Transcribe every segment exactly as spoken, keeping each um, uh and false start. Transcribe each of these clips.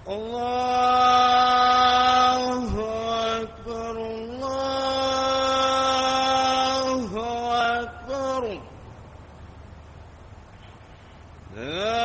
الله أكبر الله أكبر لا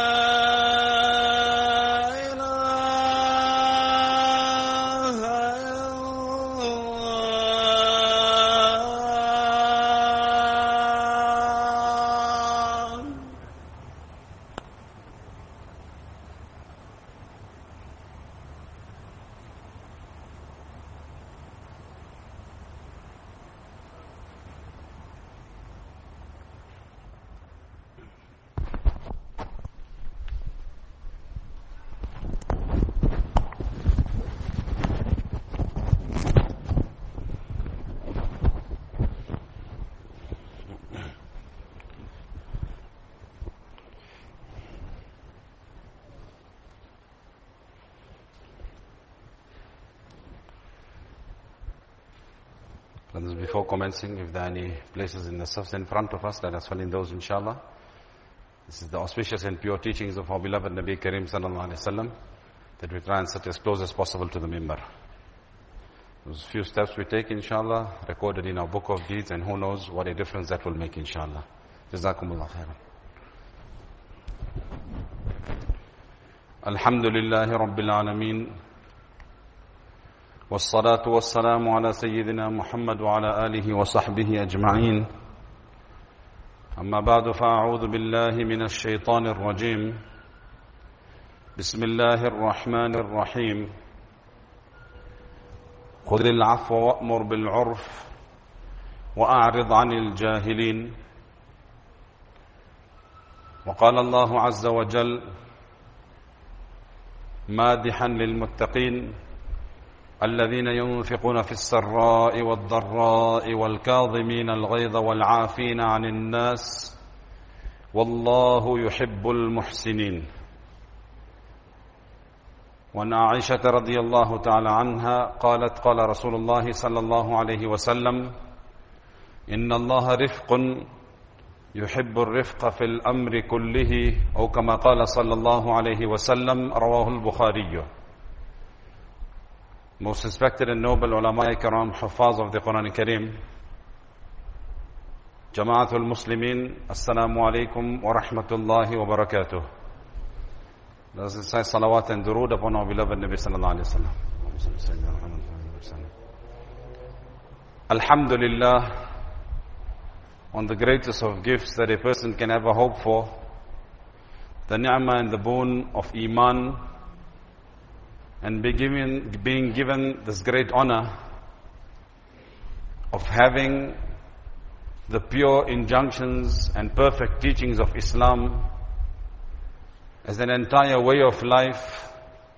Brothers, before commencing, if there are any places in the safs in front of us, let us fill in those, inshallah. This is the auspicious and pure teachings of our beloved Nabi Kareem sallallahu alayhi wa sallam, that we try and sit as close as possible to the mimbar. Those few steps we take, inshallah, recorded in our book of deeds, and who knows what a difference that will make, inshallah. Jazakumullah khairan. Alhamdulillahi Rabbil Alameen. والصلاة والسلام على سيدنا محمد وعلى آله وصحبه أجمعين أما بعد فأعوذ بالله من الشيطان الرجيم بسم الله الرحمن الرحيم خذ العفو وأمر بالعرف وأعرض عن الجاهلين وقال الله عز وجل مادحا للمتقين الذين ينفقون في السراء والضراء والكاظمين الغيظ والعافين عن الناس والله يحب المحسنين. وعن عائشة رضي الله تعالى عنها قالت قال رسول الله صلى الله عليه وسلم إن الله رفق يحب الرفق في الأمر كله أو كما قال صلى الله عليه وسلم رواه البخاري. Most respected and noble ulama kiram, hufaz of the Quran Kareem, Jama'atul Muslimin, Assalamu alaikum wa rahmatullahi wa barakatuh. Let us say salawat and durood upon our beloved Nabi sallallahu alayhi wa sallam. Alhamdulillah, on the greatest of gifts that a person can ever hope for, the ni'mah and the boon of Iman, and be given, being given this great honor of having the pure injunctions and perfect teachings of Islam as an entire way of life,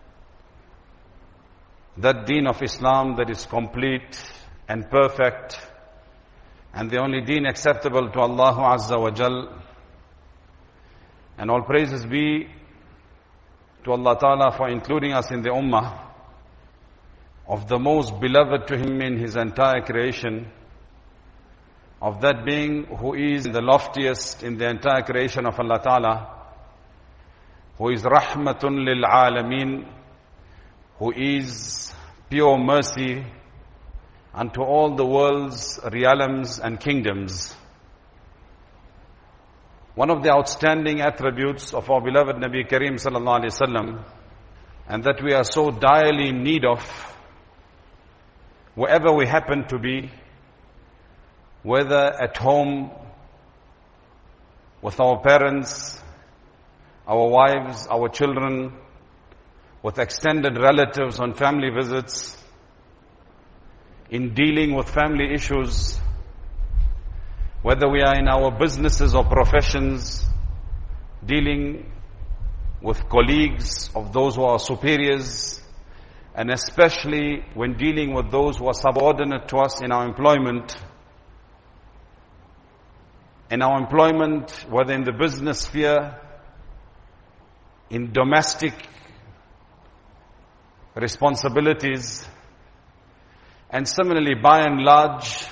that deen of Islam that is complete and perfect, and the only deen acceptable to Allah Azza wa Jal. And all praises be to Allah Ta'ala for including us in the ummah of the most beloved to Him in His entire creation, of that being who is the loftiest in the entire creation of Allah Ta'ala, who is rahmatun lil alameen, who is pure mercy unto all the world's realms and kingdoms. One of the outstanding attributes of our beloved Nabi Kareem sallallahu alayhi wasallam, and that we are so direly in need of wherever we happen to be, whether at home with our parents, our wives, our children, with extended relatives on family visits, in dealing with family issues, whether we are in our businesses or professions, dealing with colleagues of those who are superiors, and especially when dealing with those who are subordinate to us in our employment. In our employment, whether in the business sphere, in domestic responsibilities, and similarly, by and large,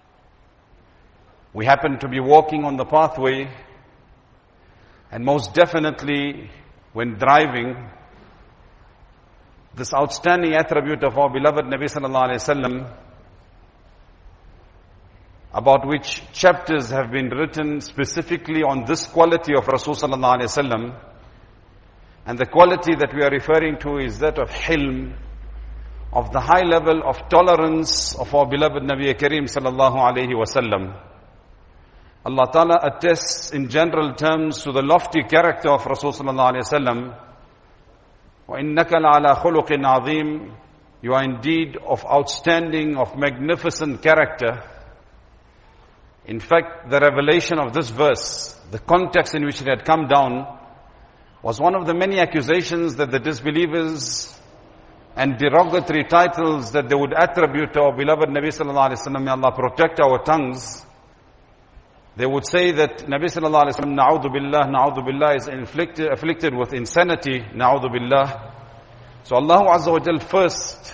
we happen to be walking on the pathway, and most definitely when driving, this outstanding attribute of our beloved Nabi sallallahu alayhi wasallam, about which chapters have been written specifically on this quality of Rasul sallallahu alayhi wasallam. And the quality that we are referring to is that of hilm, of the high level of tolerance of our beloved Nabi Kareem sallallahu alayhi wasallam. Allah Ta'ala attests in general terms to the lofty character of Rasul sallallahu alayhi wasallam. وَإِنَّكَ لَعَلَى خُلُقٍ عَظِيمٍ. You are indeed of outstanding, of magnificent character. In fact, the revelation of this verse, the context in which it had come down, was one of the many accusations that the disbelievers and derogatory titles that they would attribute to our beloved Nabi sallallahu alayhi wasallam. May Allah protect our tongues. They would say that Nabi sallallahu alayhi wasallam, na'udhu billah, na'udhu billah, is inflicted, afflicted with insanity, na'udhu billah. So Allah Azza wa Jal first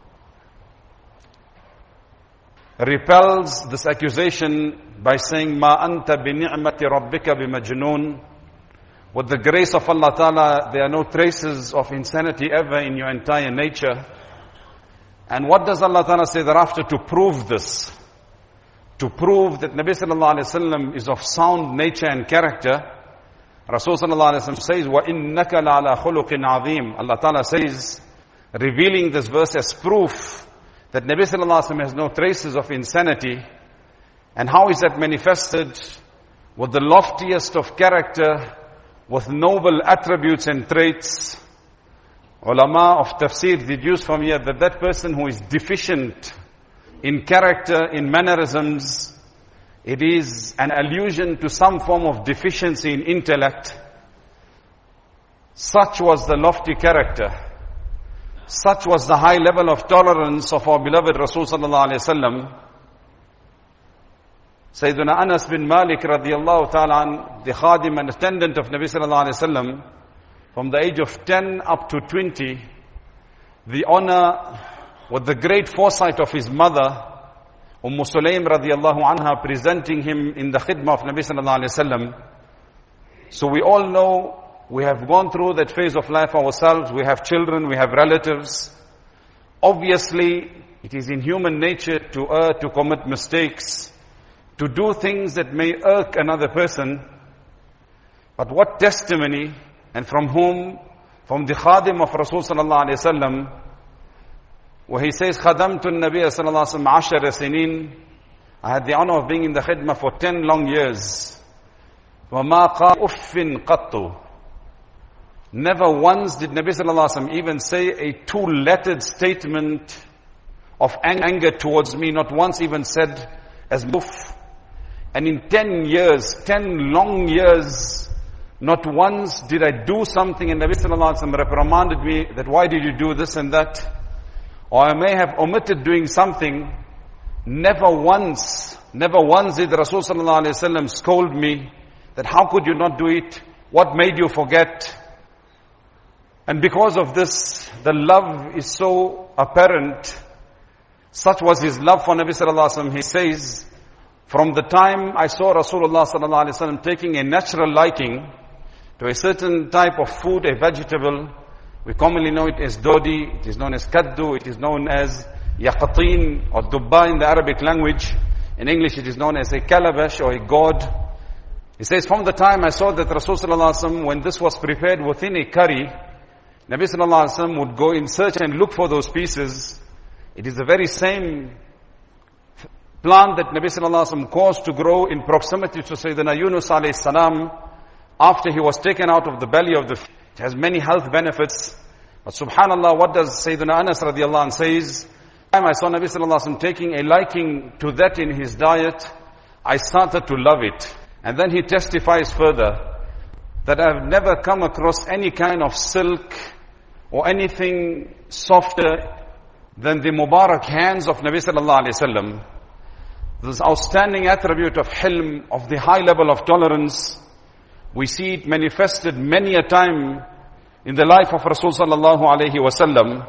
repels this accusation by saying, Ma anta bi ni'mati rabbika bi majnoon. With the grace of Allah Ta'ala, there are no traces of insanity ever in your entire nature. And what does Allah Ta'ala say thereafter to prove this? To prove that Nabi sallallahu alayhi wasallam is of sound nature and character. Rasul sallallahu alayhi wasallam says, وَإِنَّكَ لَعَلَى خُلُقٍ عَظِيمٍ. Allah Ta'ala says, revealing this verse as proof that Nabi sallallahu alayhi wasallam has no traces of insanity. And how is that manifested? With the loftiest of character, with noble attributes and traits. Ulama of tafsir deduce from here that that person who is deficient in character, in mannerisms, it is an allusion to some form of deficiency in intellect. Such was the lofty character. Such was the high level of tolerance of our beloved Rasul sallallahu alayhi wasallam. Sayyiduna Anas bin Malik radiyallahu ta'ala an, the khadim and attendant of Nabi sallallahu alayhi wasallam, from the age of ten up to twenty, the honor with the great foresight of his mother, Umm Sulaym radiyallahu anha, presenting him in the khidmah of Nabi sallallahu alayhi wasallam. So we all know, we have gone through that phase of life ourselves, we have children, we have relatives. Obviously, it is in human nature to err, to commit mistakes, to do things that may irk another person. But what testimony, and from whom? From the khadim of Rasul sallallahu alayhi wasallam, where he says, خَدَمْتُ النَّبِيَ صلى الله عليه وسلم عشر سنين. I had the honor of being in the khidmah for ten long years. وَمَا قَالَ أُفٍّ قَطُّ. Never once did Nabi sallallahu alaihi wasallam even say a two-lettered statement of anger towards me. Not once even said as muf. And in ten years, ten long years, not once did I do something and Nabi sallallahu alaihi wasallam reprimanded me that why did you do this and that? Or I may have omitted doing something. Never once, never once did Rasul sallallahu alaihi wasallam scold me that how could you not do it? What made you forget? And because of this, the love is so apparent. Such was his love for Nabi sallallahu alaihi wasallam. He says, from the time I saw Rasulullah sallallahu alaihi wasallam taking a natural liking to a certain type of food, a vegetable, we commonly know it as dodi, it is known as kaddu, it is known as yaqatin or dubba in the Arabic language. In English it is known as a calabash or a gourd. He says, from the time I saw that Rasul sallallahu alaihi wasallam, when this was prepared within a curry, Nabi sallallahu alaihi wasallam would go in search and look for those pieces. It is the very same plant that Nabi sallallahu alaihi wasallam caused to grow in proximity to Sayyidina Yunus alayhi salam after he was taken out of the belly of the fish. It has many health benefits. But subhanallah, what does Sayyidina Anas radiallahu anh says? Time I saw Nabi sallallahu alaihi wasallam taking a liking to that in his diet, I started to love it. And then he testifies further that I've never come across any kind of silk or anything softer than the Mubarak hands of Nabi sallallahu alaihi wasallam. This outstanding attribute of hilm, of the high level of tolerance, we see it manifested many a time in the life of Rasul sallallahu alaihi wasallam.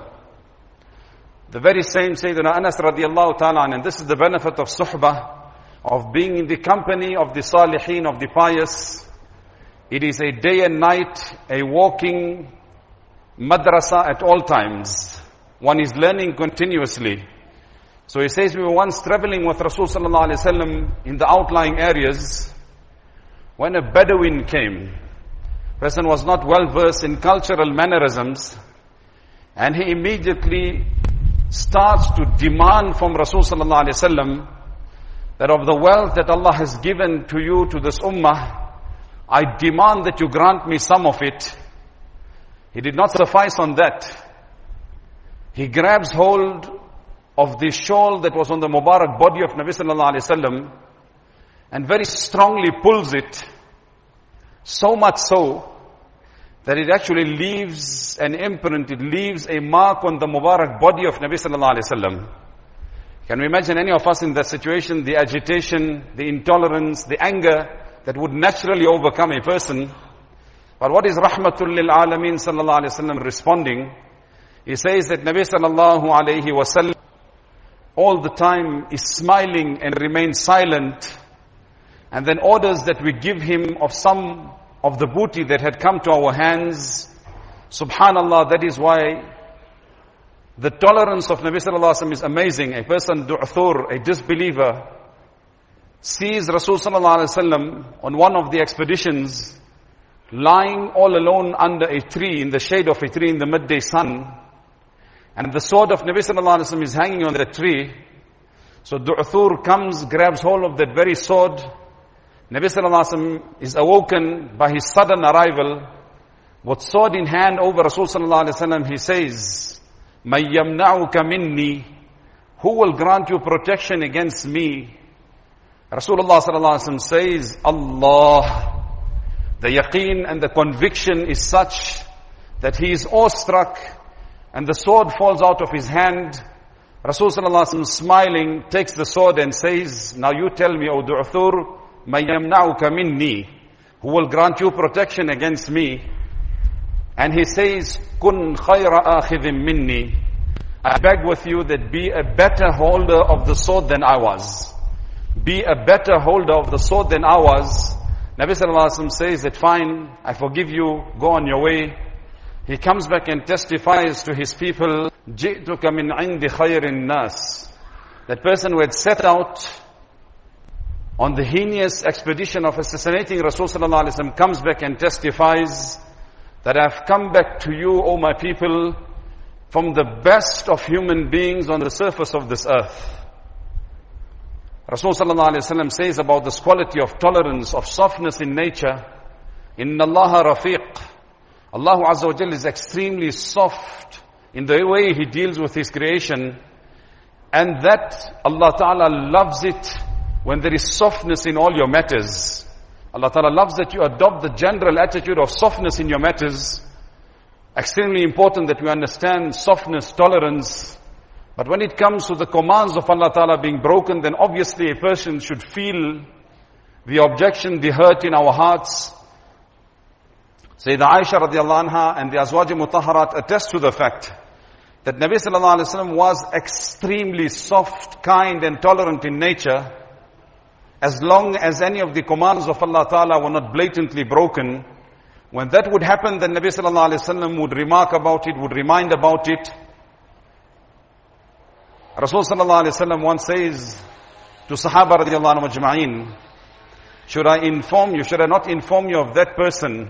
The very same Sayyidina Anas radiallahu ta'ala, and this is the benefit of suhbah, of being in the company of the salihin, of the pious. It is a day and night, a walking madrasa at all times. One is learning continuously. So he says, we were once traveling with Rasul sallallahu alaihi wasallam in the outlying areas when a Bedouin came. Person was not well versed in cultural mannerisms, and he immediately starts to demand from Rasul sallallahu alaihi wasallam that of the wealth that Allah has given to you, to this ummah, I demand that you grant me some of it. He did not suffice on that. He grabs hold of the shawl that was on the Mubarak body of Nabi sallallahu alaihi wasallam and very strongly pulls it, so much so that it actually leaves an imprint, it leaves a mark on the Mubarak body of Nabi sallallahu alaihi wasallam. Can we imagine any of us in that situation, the agitation, the intolerance, the anger that would naturally overcome a person? But what is Rahmatul lil Alameen sallallahu alaihi wasallam responding? He says that Nabi sallallahu alaihi wasallam all the time is smiling and remains silent, and then orders that we give him of some of the booty that had come to our hands. Subhanallah, that is why the tolerance of Nabi sallallahu alaihi wasallam is amazing. A person, du'thur, a disbeliever, sees Rasul sallallahu alaihi wasallam on one of the expeditions lying all alone under a tree, in the shade of a tree in the midday sun, and the sword of Nabi sallallahu alaihi wasallam is hanging on the tree. So du'thur comes, grabs hold of that very sword. Nabi sallallahu alaihi wasallam is awoken by his sudden arrival. With sword in hand over Rasul sallallahu alaihi wasallam, he says, "May yamna'uka minni," who will grant you protection against me? Rasulullah sallallahu alaihi wasallam says, Allah. The yaqeen and the conviction is such that he is awestruck, and the sword falls out of his hand. Rasul sallallahu alaihi wasallam, smiling, takes the sword and says, now you tell me, O du'thur, may yamna'uka minni, who will grant you protection against me? And he says, kun khayra akhidhim minni, I beg with you that be a better holder of the sword than I was. Be a better holder of the sword than I was. Nabi sallallahu alaihi wasallam says that fine, I forgive you, go on your way. He comes back and testifies to his people, جِئْتُكَ مِنْ عِنْدِ خَيْرِ النَّاسِ. That person who had set out on the heinous expedition of assassinating Rasul sallallahu alaihi wasallam comes back and testifies that I have come back to you, O my people, from the best of human beings on the surface of this earth. Rasul sallallahu alaihi wasallam says about this quality of tolerance, of softness in nature, Inna Allaha rafiq. Allah Azza wa Jal is extremely soft in the way He deals with His creation, and that Allah Ta'ala loves it when there is softness in all your matters. Allah Ta'ala loves that you adopt the general attitude of softness in your matters. Extremely important that we understand softness, tolerance. But when it comes to the commands of Allah Ta'ala being broken, then obviously a person should feel the objection, the hurt in our hearts. Sayyidah Aisha radiallahu anha and the Azwaj Mutahharat attest to the fact that Nabi sallallahu alaihi wasallam was extremely soft, kind and tolerant in nature, as long as any of the commands of Allah Ta'ala were not blatantly broken. When that would happen, then Nabi sallallahu alaihi wasallam would remark about it, would remind about it. Rasul sallallahu alaihi wasallam once says to Sahaba radiallahu anhu ajma'in, should I inform you, should I not inform you of that person,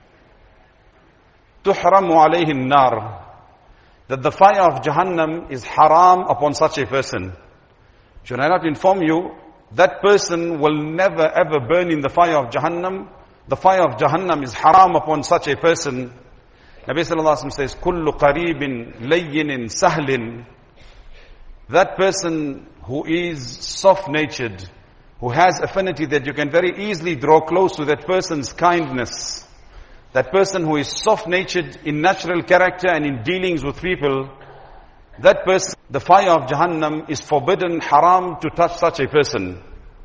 tuhramu alayhi an-nar, that the fire of Jahannam is haram upon such a person? Should I not inform you, that person will never ever burn in the fire of Jahannam? The fire of Jahannam is haram upon such a person. Nabi sallallahu alaihi wasallam says, kullu qareebin layyinin sahlin. That person who is soft-natured, who has affinity that you can very easily draw close to that person's kindness, that person who is soft-natured in natural character and in dealings with people, that person, the fire of Jahannam is forbidden, haram to touch such a person.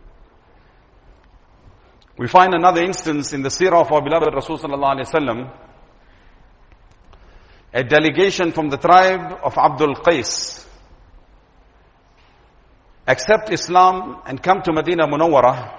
We find another instance in the seerah of our beloved Rasul sallallahu alaihi wasallam. A delegation from the tribe of Abdul Qais accept Islam and come to Medina Munawwarah.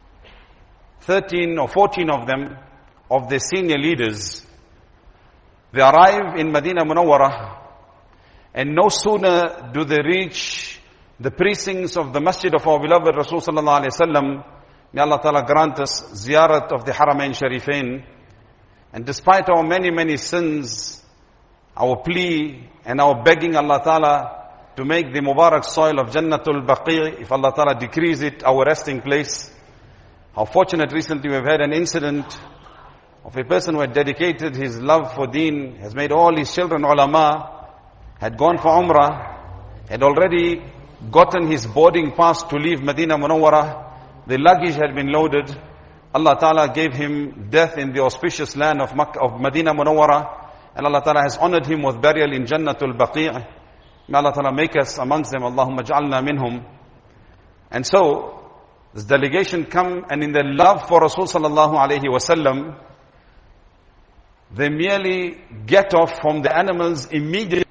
thirteen or fourteen of them, of their senior leaders, They arrive in Medina Munawwarah, and no sooner do they reach the precincts of the masjid of our beloved Rasul sallallahu alayhi wa sallam. May Allah Ta'ala grant us ziyarat of the Haramain Sharifain. And despite our many, many sins, our plea and our begging Allah Ta'ala to make the Mubarak soil of Jannatul Baqi, if Allah Ta'ala decrees it, our resting place. How fortunate recently we've had an incident of a person who had dedicated his love for deen, has made all his children ulama, had gone for Umrah, had already gotten his boarding pass to leave Medina Munawwarah. The luggage had been loaded. Allah Ta'ala gave him death in the auspicious land of Makkah, of Medina Munawwarah, and Allah Ta'ala has honored him with burial in Jannatul Baqi'. May Allah Ta'ala make us amongst them. Allahumma ja'alna minhum. And so, this delegation come, and in their love for Rasul sallallahu alayhi wa sallam, they merely get off from the animals, immediately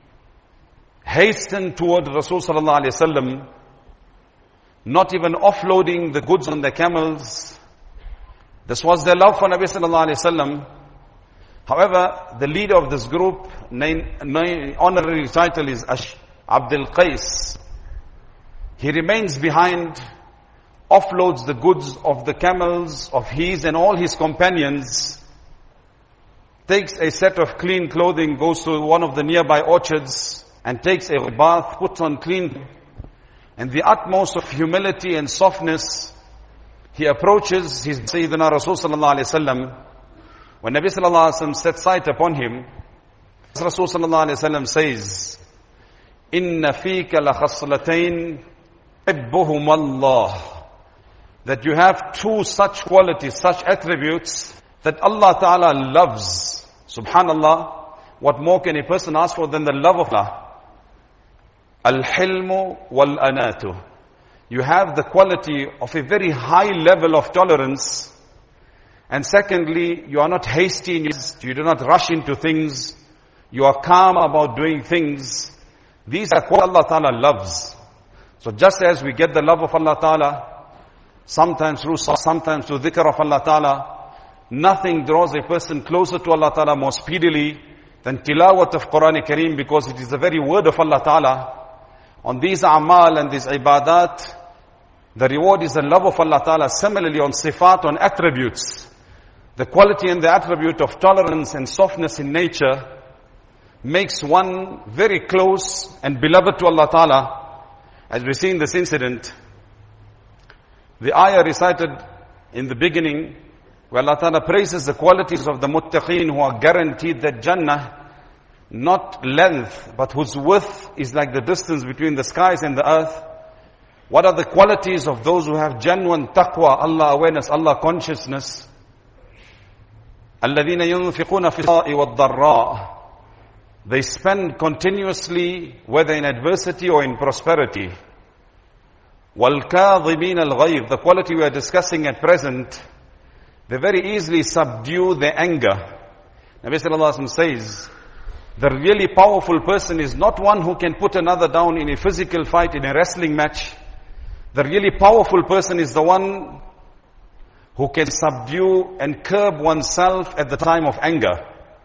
hasten toward Rasul sallallahu alayhi wa sallam, not even offloading the goods on their camels. This was their love for Nabi sallallahu alayhi wa sallam. However, the leader of this group, name, name, honorary title is Ash, Abdul Qais. He remains behind, offloads the goods of the camels, of his and all his companions, takes a set of clean clothing, goes to one of the nearby orchards, and takes a bath, puts on clean, and the utmost of humility and softness, he approaches his Sayyidina Rasul sallallahu alayhi wa sallam. When Nabi sallallahu alayhi wa sallam sets sight upon him, Rasul sallallahu alayhi wa sallam says, "Inna fika la khaslatayn ibbuhum Allah." That you have two such qualities, such attributes that Allah Ta'ala loves. Subhanallah, what more can a person ask for than the love of Allah? Al-hilmu wal-anatu. You have the quality of a very high level of tolerance. And secondly, you are not hasty in your, you do not rush into things. You are calm about doing things. These are what Allah Ta'ala loves. So just as we get the love of Allah Ta'ala, sometimes through sometimes through dhikr of Allah Ta'ala, nothing draws a person closer to Allah Ta'ala more speedily than tilawat of Quran Kareem, because it is the very word of Allah Ta'ala. On these a'mal and these ibadat, the reward is the love of Allah Ta'ala. Similarly on sifat, on attributes, the quality and the attribute of tolerance and softness in nature makes one very close and beloved to Allah Ta'ala. As we see in this incident, the ayah recited in the beginning, where Allah Ta'ala praises the qualities of the muttaqeen who are guaranteed that Jannah, not length, but whose width is like the distance between the skies and the earth. What are the qualities of those who have genuine taqwa, Allah awareness, Allah consciousness? الَّذِينَ يُنْفِقُونَ فِي السَّرَّاءِ وَالضَّرَّاءِ. They spend continuously, whether in adversity or in prosperity. وَالْكَاظِمِينَ الْغَيْظَ. The quality we are discussing at present, they very easily subdue their anger. Nabi sallallahu alaihi wasallam says, the really powerful person is not one who can put another down in a physical fight, in a wrestling match. The really powerful person is the one who can subdue and curb oneself at the time of anger.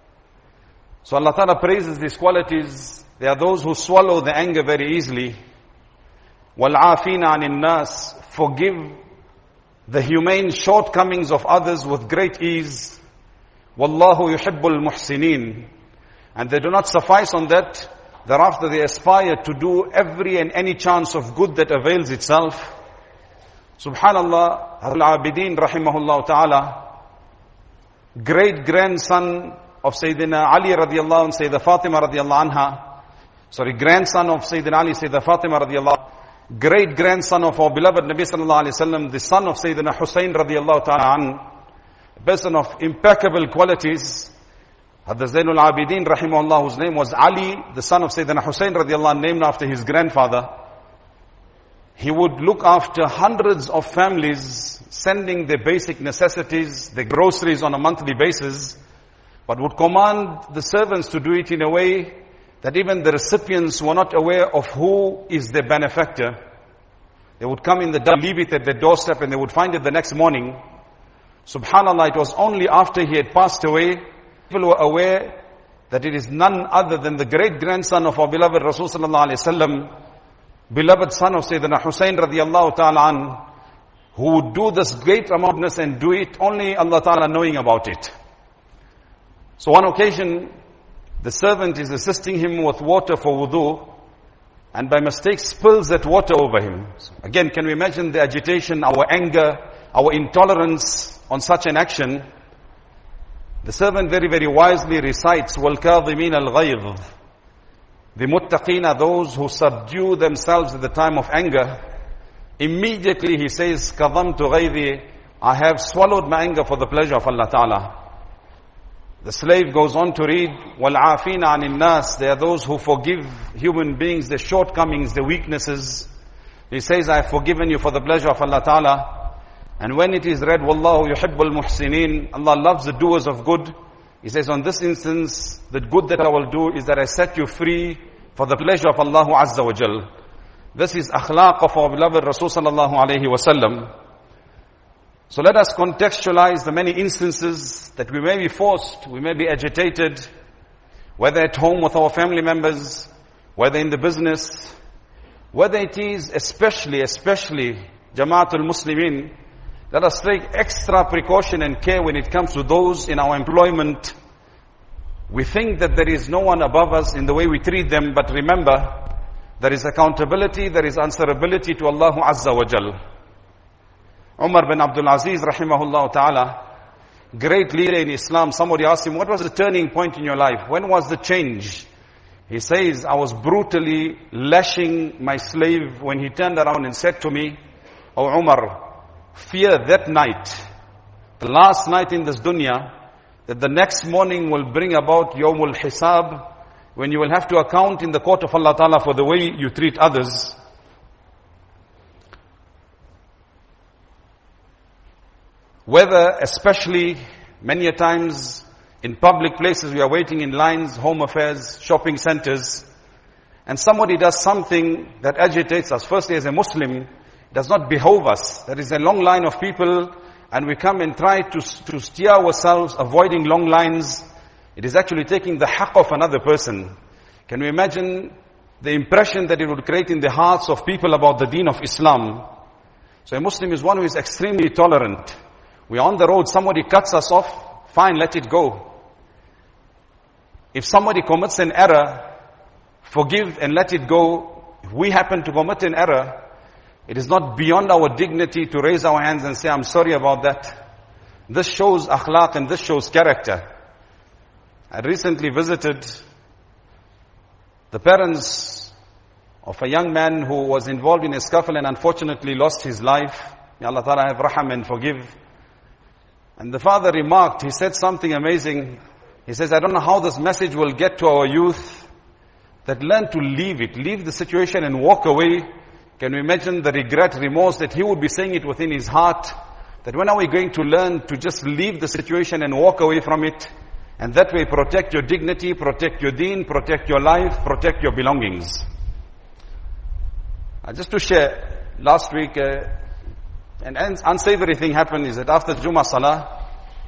So Allah Ta'ala praises these qualities. They are those who swallow the anger very easily. وَالْعَافِينَ عَنِ النَّاسِ. Forgive the humane shortcomings of others with great ease. وَاللَّهُ يُحِبُّ الْمُحْسِنِينَ. And they do not suffice on that. Thereafter they aspire to do every and any chance of good that avails itself. Subhanallah, Al-Abidin rahimahullah ta'ala, great grandson of Sayyidina Ali radiallahu anh, Sayyida Fatima radiallahu anha, sorry, grandson of Sayyidina Ali, Sayyida Fatima radiallahu, great grandson of our beloved Nabi sallallahu alayhi wasallam, the son of Sayyidina Hussein radiallahu ta'ala an, a person of impeccable qualities. Hadha Zainul Abidin rahimahullah, whose name was Ali, the son of Sayyidina Hussein radiallahu anh, named after his grandfather. He would look after hundreds of families, sending their basic necessities, their groceries on a monthly basis, but would command the servants to do it in a way that even the recipients were not aware of who is their benefactor. They would come in the dark, leave it at their doorstep, and they would find it the next morning. Subhanallah, it was only after he had passed away, people were aware that it is none other than the great grandson of our beloved Rasul sallallahu alaihi wasallam, beloved son of Sayyidina Hussein radiyallahu ta'ala an, who would do this great amountness and do it only Allah ta'ala knowing about it. So one occasion, the servant is assisting him with water for wudu, and by mistake spills that water over him. So again, can we imagine the agitation, our anger, our intolerance on such an action? The servant very, very wisely recites, وَالْكَاظِمِينَ الْغَيْظِ. The muttaqeen are those who subdue themselves at the time of anger. Immediately he says, كَظَمْتُ غَيْظِي, I have swallowed my anger for the pleasure of Allah Ta'ala. The slave goes on to read, وَالْعَافِينَ عَنِ النَّاسِ. They are those who forgive human beings, their shortcomings, their weaknesses. He says, I have forgiven you for the pleasure of Allah Ta'ala. And when it is read, وَاللَّهُ يُحِبُّ الْمُحْسِنِينَ, Allah loves the doers of good. He says, on this instance, the good that I will do is that I set you free for the pleasure of Allah Azza wa Jal. This is akhlaq of our beloved Rasul sallallahu alayhi wa sallam. So let us contextualize the many instances that we may be forced, we may be agitated, whether at home with our family members, whether in the business, whether it is especially, especially Jamaatul Muslimin. Let us take extra precaution and care when it comes to those in our employment. We think that there is no one above us in the way we treat them, but remember, there is accountability, there is answerability to Allah Azza wa Jal. Umar bin Abdul Aziz rahimahullah ta'ala, great leader in Islam, somebody asked him, what was the turning point in your life? When was the change? He says, I was brutally lashing my slave when he turned around and said to me, "Oh Umar, fear that night, the last night in this dunya, that the next morning will bring about Yawmul Hisab, when you will have to account in the court of Allah Ta'ala for the way you treat others." Whether, especially many a times in public places, we are waiting in lines, home affairs, shopping centers, and somebody does something that agitates us. Firstly, as a Muslim, it does not behove us. There is a long line of people, and we come and try to, to steer ourselves, avoiding long lines. It is actually taking the haqq of another person. Can we imagine the impression that it would create in the hearts of people about the deen of Islam? So a Muslim is one who is extremely tolerant. We are on the road, somebody cuts us off, fine, let it go. If somebody commits an error, forgive and let it go. If we happen to commit an error, it is not beyond our dignity to raise our hands and say, I'm sorry about that. This shows akhlaq and this shows character. I recently visited the parents of a young man who was involved in a scuffle and unfortunately lost his life. May Allah Ta'ala have raham and forgive. And the father remarked, he said something amazing. He says, I don't know how this message will get to our youth, that learn to leave it, leave the situation and walk away. Can you imagine the regret, remorse that he would be saying it within his heart? That when are we going to learn to just leave the situation and walk away from it? And that way protect your dignity, protect your deen, protect your life, protect your belongings. Uh, just to share, last week, uh, an unsavory thing happened is that after Jummah Salah,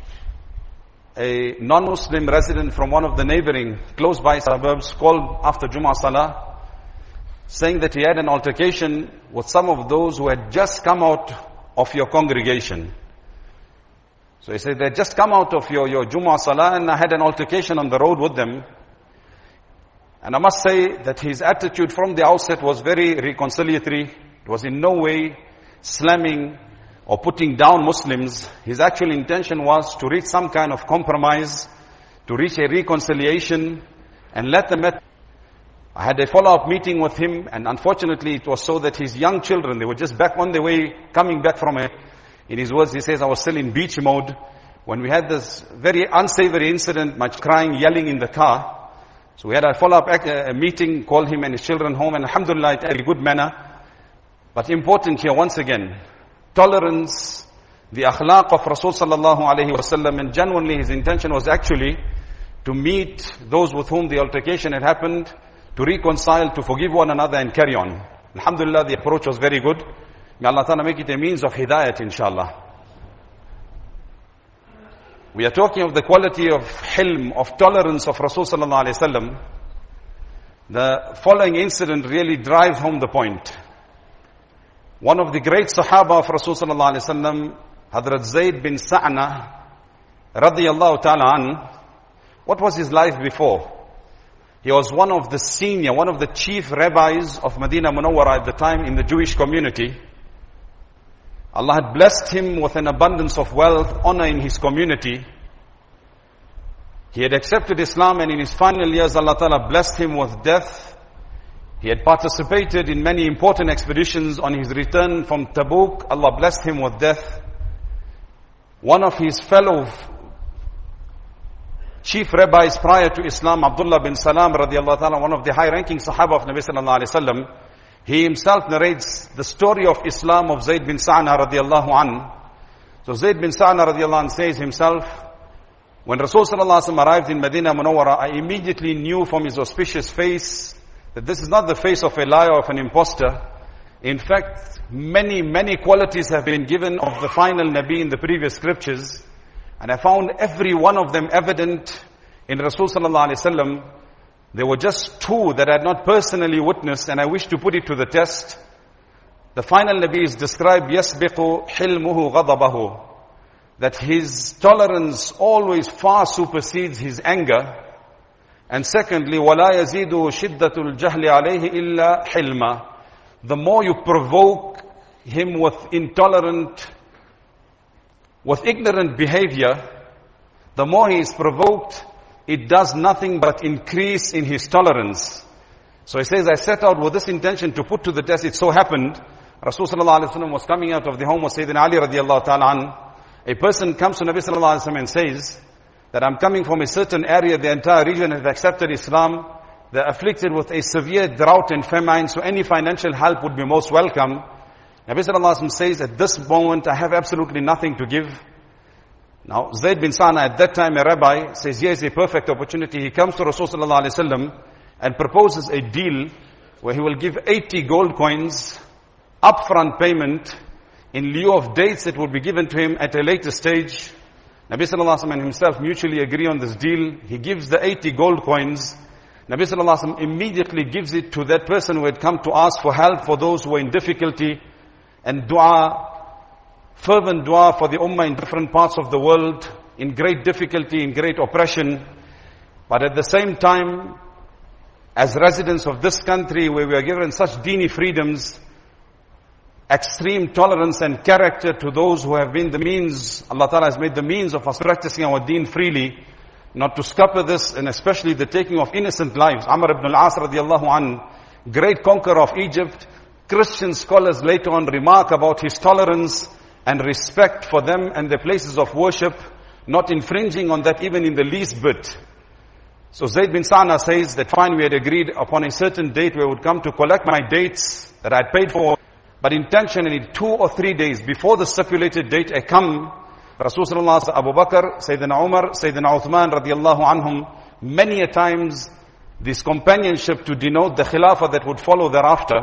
a non-Muslim resident from one of the neighboring, close by suburbs called after Jummah Salah, saying that he had an altercation with some of those who had just come out of your congregation. So he said, they had just come out of your, your Jummah Salah and I had an altercation on the road with them. And I must say that his attitude from the outset was very reconciliatory. It was in no way slamming or putting down Muslims. His actual intention was to reach some kind of compromise, to reach a reconciliation and let them at. I had a follow-up meeting with him, and unfortunately it was so that his young children, they were just back on their way, coming back from a, in his words, he says, I was still in beach mode when we had this very unsavory incident, much crying, yelling in the car. So we had a follow-up a meeting, called him and his children home, and alhamdulillah, in a good manner. But important here, once again, tolerance, the akhlaq of Rasul sallallahu alayhi wa sallam, and genuinely his intention was actually to meet those with whom the altercation had happened, to reconcile, to forgive one another and carry on. Alhamdulillah, the approach was very good. May Allah Ta'ala make it a means of hidayat, inshallah. we are talking of the quality of hilm, of tolerance of Rasul sallallahu alaihi wasallam, the following incident really drives home the point. One of the great Sahaba of Rasul sallallahu alaihi wasallam, Hazrat Zayd bin Sa'na, radiyallahu ta'ala an, what was his life before? He was one of the senior, one of the chief rabbis of Medina Munawwara at the time in the Jewish community. Allah had blessed him with an abundance of wealth, honor in his community. He had accepted Islam, and in his final years Allah Ta'ala blessed him with death. He had participated in many important expeditions. On his return from Tabuk, Allah blessed him with death. One of his fellow chief rabbis prior to Islam, Abdullah bin Salam radiallahu ta'ala, one of the high-ranking Sahaba of Nabi sallallahu alayhi wa sallam, he himself narrates the story of Islam of Zayd bin Sa'na radiallahu an. So Zayd bin Sa'na radiallahu an says himself, when Rasul sallallahu alayhi wa sallam arrived in Medina Munawwara, I immediately knew from his auspicious face that this is not the face of a liar or of an impostor. In fact, many, many qualities have been given of the final Nabi in the previous scriptures. And I found every one of them evident in Rasul sallallahu alaihi wasallam. There were just two that I had not personally witnessed, and I wish to put it to the test. The final Nabi is described, يَسْبِقُ حِلْمُهُ غَضَبَهُ, that his tolerance always far supersedes his anger. And secondly, وَلَا يَزِيدُ شِدَّةُ الْجَهْلِ عَلَيْهِ إِلَّا حِلْمًا. The more you provoke him with intolerant with ignorant behavior, the more he is provoked, it does nothing but increase in his tolerance. So he says, I set out with this intention to put to the test. It so happened, Rasul sallallahu alaihi wasallam was coming out of the home of Sayyidina Ali radiallahu ta'ala an. A person comes to Nabi sallallahu alaihi wasallam and says that I'm coming from a certain area, the entire region has accepted Islam, they're afflicted with a severe drought and famine, so any financial help would be most welcome. Nabi sallallahu alaihi wasallam says, at this moment I have absolutely nothing to give. Now Zayd bin Sa'na, at that time a rabbi, says, here's a perfect opportunity. He comes to Rasul sallallahu alaihi wasallam and proposes a deal where he will give eighty gold coins, upfront payment, in lieu of dates that would be given to him at a later stage. Nabi sallallahu alaihi wasallam and himself mutually agree on this deal. He gives the eighty gold coins. Nabi sallallahu alaihi wasallam immediately gives it to that person who had come to ask for help, for those who were in difficulty. And dua, fervent dua for the ummah in different parts of the world, in great difficulty, in great oppression. But at the same time, as residents of this country where we are given such deeni freedoms, extreme tolerance and character to those who have been the means, Allah Ta'ala has made the means of us practicing our deen freely, not to scupper this, and especially the taking of innocent lives. Amr ibn al-As radiallahu an, great conqueror of Egypt. Christian scholars later on remark about his tolerance and respect for them and their places of worship, not infringing on that even in the least bit. So Zayd bin Sa'na says that fine, we had agreed upon a certain date where I would come to collect my dates that I had paid for, but intentionally two or three days before the stipulated date I come. Rasulullah, Abu Bakr, Sayyidina Umar, Sayyidina Uthman radiallahu anhum, many a times this companionship to denote the khilafah that would follow thereafter.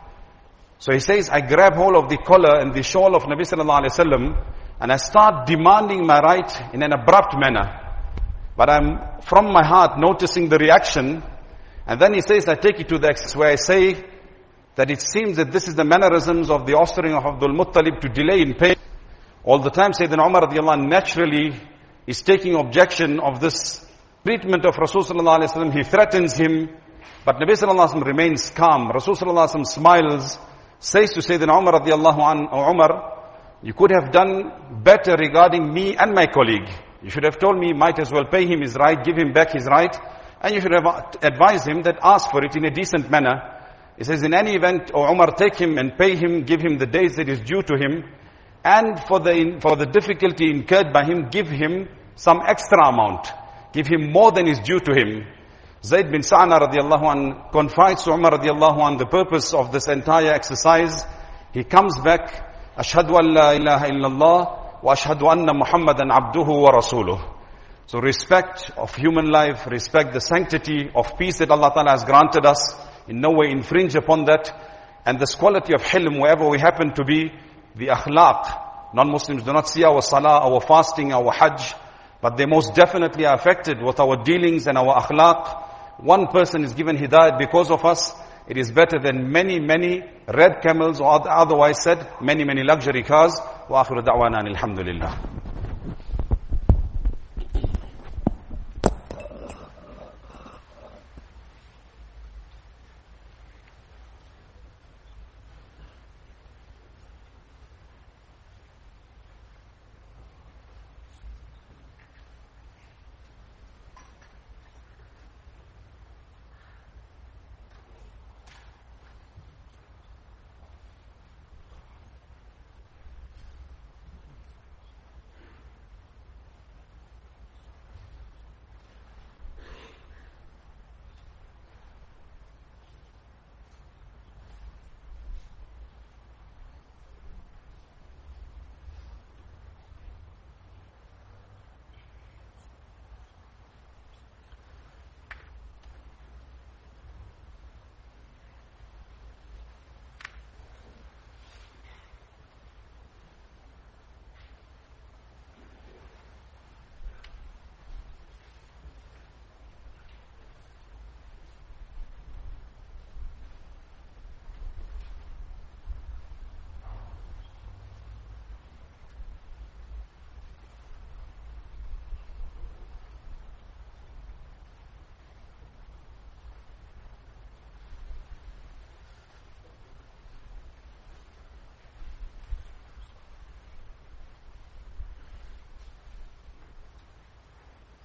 So he says, I grab hold of the collar and the shawl of Nabi sallallahu alaihi wasallam and I start demanding my right in an abrupt manner. But I'm from my heart noticing the reaction. And then he says, I take it to the excess where I say that it seems that this is the mannerisms of the offspring of Abdul Muttalib to delay in pay. All the time Sayyidina Umar radiallahu anh naturally is taking objection of this treatment of Rasul sallallahu alaihi wasallam. He threatens him, but Nabi sallallahu alaihi wasallam remains calm. Rasul sallallahu alaihi wasallam smiles, says to Sayyidina Umar radiallahu anh, O Umar, you could have done better regarding me and my colleague. You should have told me, might as well pay him his right, give him back his right, and you should have advised him that ask for it in a decent manner. He says, in any event, O Umar, take him and pay him, give him the days that is due to him, and for the, for the difficulty incurred by him, give him some extra amount. Give him more than is due to him. Zayd bin Sa'na radiallahu anh confides to Umar radiallahu anh the purpose of this entire exercise. He comes back, Ashhadu an la ilaha illallah wa ashhadu anna Muhammadan abduhu wa rasuluh. So respect of human life, respect the sanctity of peace that Allah Ta'ala has granted us, in no way infringe upon that, and this quality of hilm wherever we happen to be, the akhlaq. Non-Muslims do not see our salah, our fasting, our hajj, but they most definitely are affected with our dealings and our akhlaq. One person is given hidayat because of us. It is better than many, many red camels, or otherwise said, many, many luxury cars. Wa akhiru da'wana alhamdulillah.